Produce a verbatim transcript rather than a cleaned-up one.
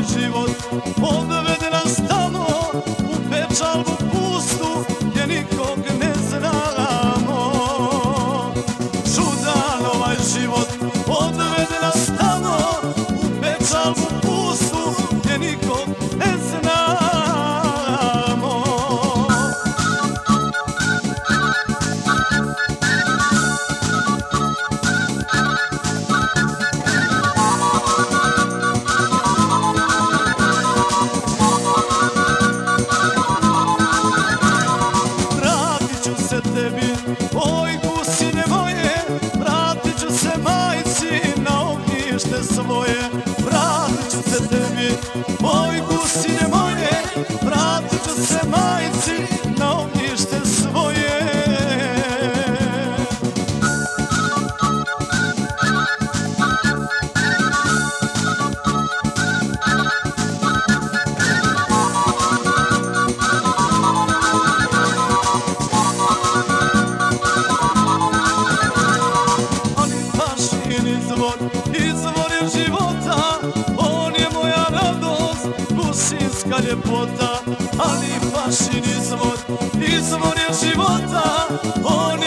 život odvede nas tamo u pečalbu pustu gdje nikog ne znamo. Čudan ovaj život odvede nas tamo u pečalbu pustu gdje nikog ne znamo. Oj, kusine moje, vratit ću se majci na ognjište svoje. Vratit ću se tebi, oj, kusine moje, vratit ću se majci na ognjište svoje. Izvor je života, on je moja radost, gusinska ljepota. Ali Pašin izvor, izvor je života, on